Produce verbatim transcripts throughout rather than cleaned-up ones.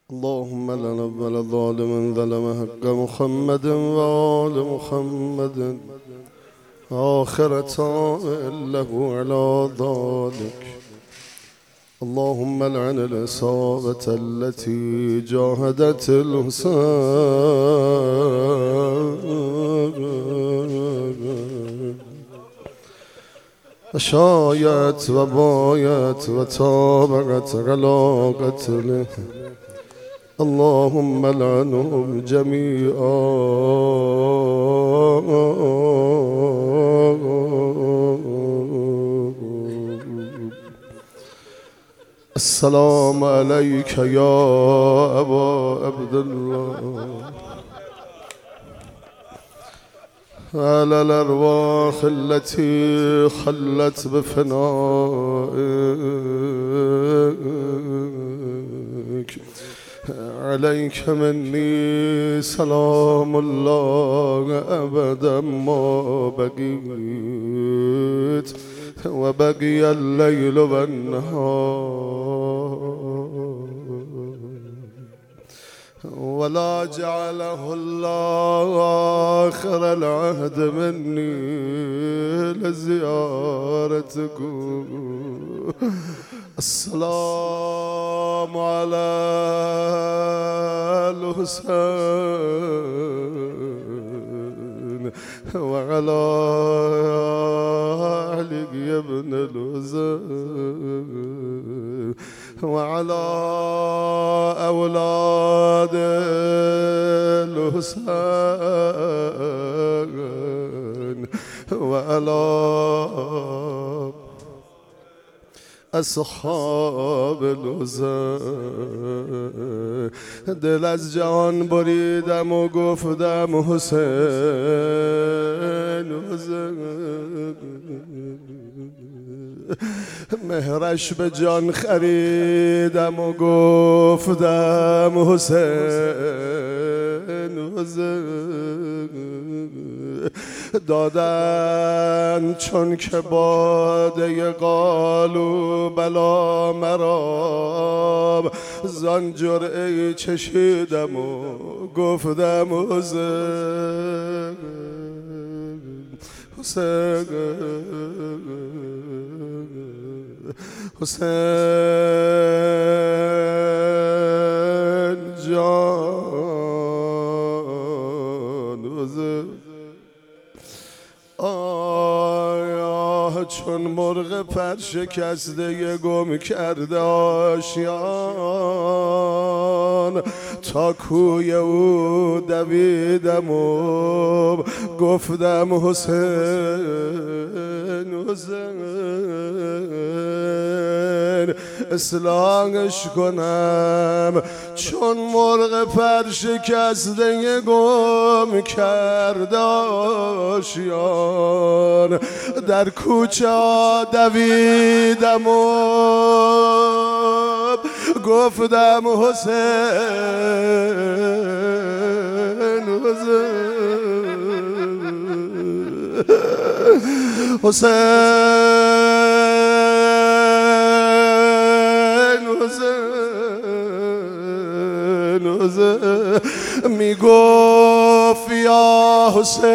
اللهم لنا أول ظالم ظلم حق محمد وآل محمد آخر طائع له على ذلك. اللهم لعن الإصابة التي جاهدت الحسين شايت وبايت وتابعت على قتله. اللهم لعنهم جميعا. السلام عليك يا أبا عبد الله على الأرواح التي خلت بفنائك. عليك مني سلام الله أبدا ما بقيت وبقي الليل والنهار، ولا جعله الله آخر العهد مني لزيارتكم. السلام على الحسين وعلى علي ابن الحسين وعلى أولاد الحسين وعلى اصحاب الحسین. دل از جهان بریدم و گفتم حسین حسین. مهرش به جان خریدم و گفتم حسین حسین. دادن چون که باده قالو بلا مرا زان جرعه چشیدم و گفتم حسین حسین حسین جان حسین. آیا چون مرغ پر شکسته گم کرده آشیان تا کوی او دویدم و گفتم حسین حسین. اصلاحش کنم چون مرغ پر شکسته گم کرده آشیان در کوچه دویدم و گفتم حسین حسین حسین حسین حسین. می گفت یا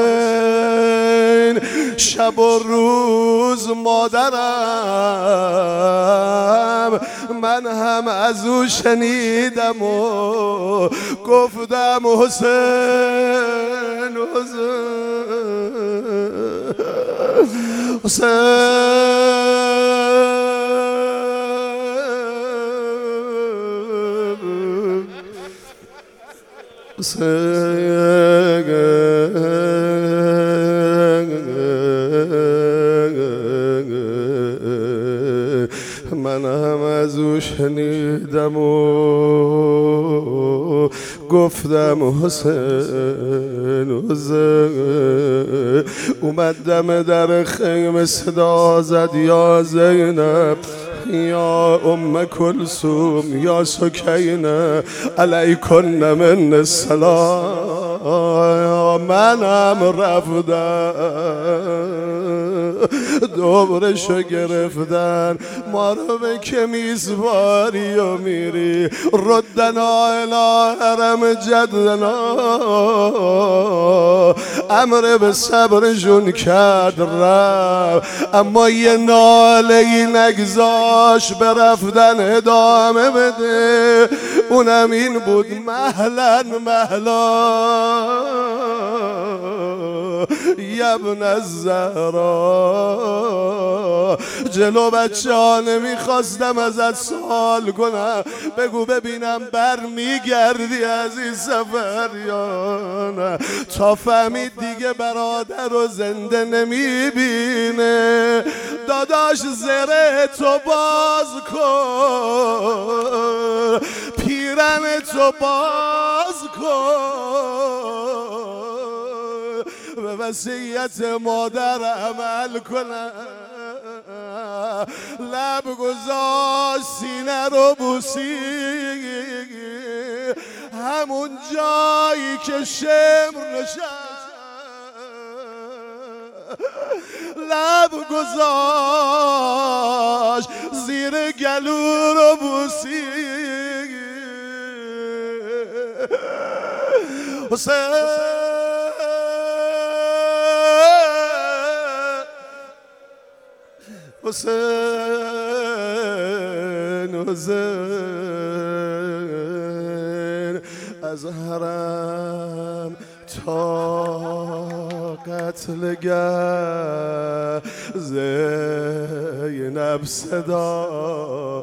حسین شب و روز مادرم من هم از او شنیدم و گفتم حسین حسین من هم از او شنیدم و گفتم حسین حسین. اومدم در خیمه صدا زد یا زینب یا ام کلثوم یا سکینه علیکن من السلام. منم رفتم دوبرشو گرفتن ما رو به که میزواری و میری ردنا الی حرم جدنا امر به صبرشون کرد رفت اما یه ناله ای نگذاش برفتن ادامه بده اونم این بود مهلا مهلا یبن الزهرا جلو بچه ها نمیخواستم ازت سوال کنم بگو ببینم بر میگردی از این سفر یا نه تا فهمید دیگه برادر رو زنده نمیبینه داداش زره تو باز کن پیرن تو باز کن به وصیت مادر عمل کنم لب گذاشت سینه رو بوسید همون جایی که شمر نشست لب گذاشت زیر گلو رو بوسید حسین حسین حسین از حرم تا قتلگاه زینب صدا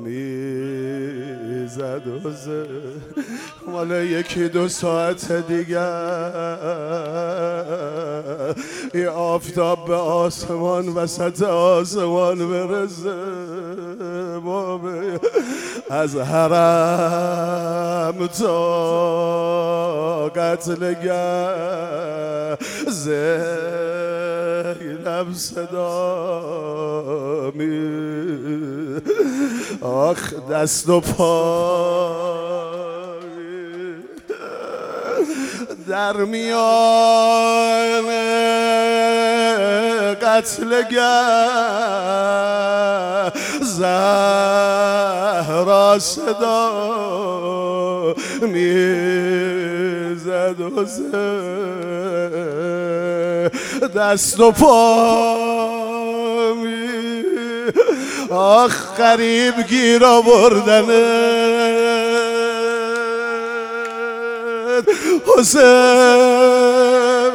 میزد حسین مال یکی دو ساعت دیگه یه آفتاب به آسمان وسط آسمان برسه بابه از حرم تا قتلگاه زینب صدا می آخ دست و پا در میان قتلگاه زهرا صدا میزد حسین دست و پا می آخ غریب گیر آوردنه حسین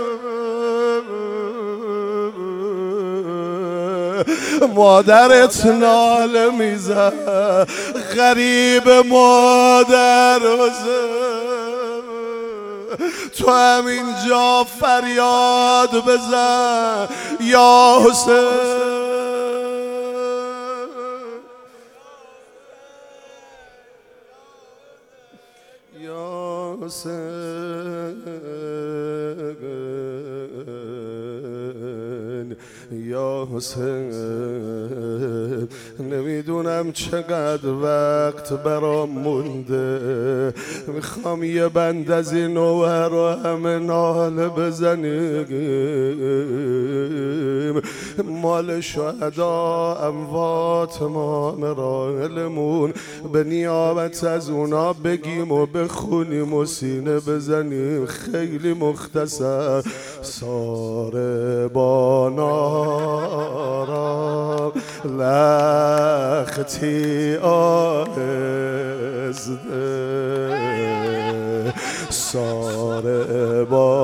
مادرت ناله میزد غریب مادر حسین تو همینجا فریاد بزن یا حسین یا حسین یا حسین نمیدونم چقدر وقت برام مونده میخوام یه بند از این نوه رو همه ناله بزنیم مال شهدا اموات ما مراحلمون به نیابت از اونا بگیم و بخونیم و سینه بزنیم خیلی مختصر ساره بانارا لختی آهسته ساره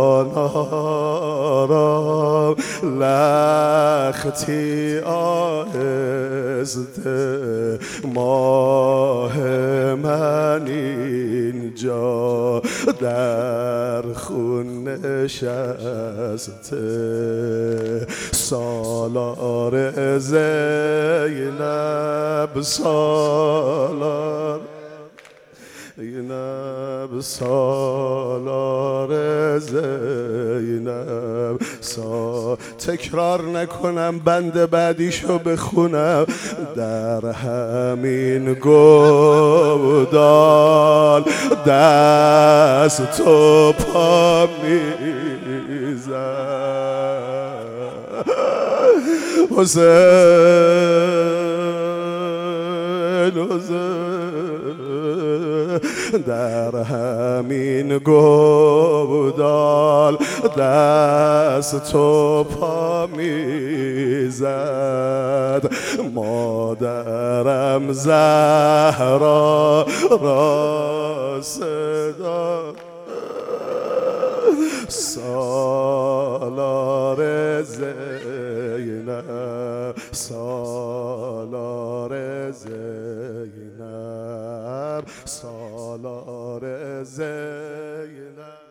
بانارا لختی آهسته ماه من اینجا در خون نشسته سالار زینب سالار زینب سالار زینب سا تکرار نکنم بند بعدیشو بخونم در همین گودال دست و پا میزن حسین حسین در همین گودال دست تو پا میزد مادرم زهرا را صدا سالار زینب سالار زینب سالار زینب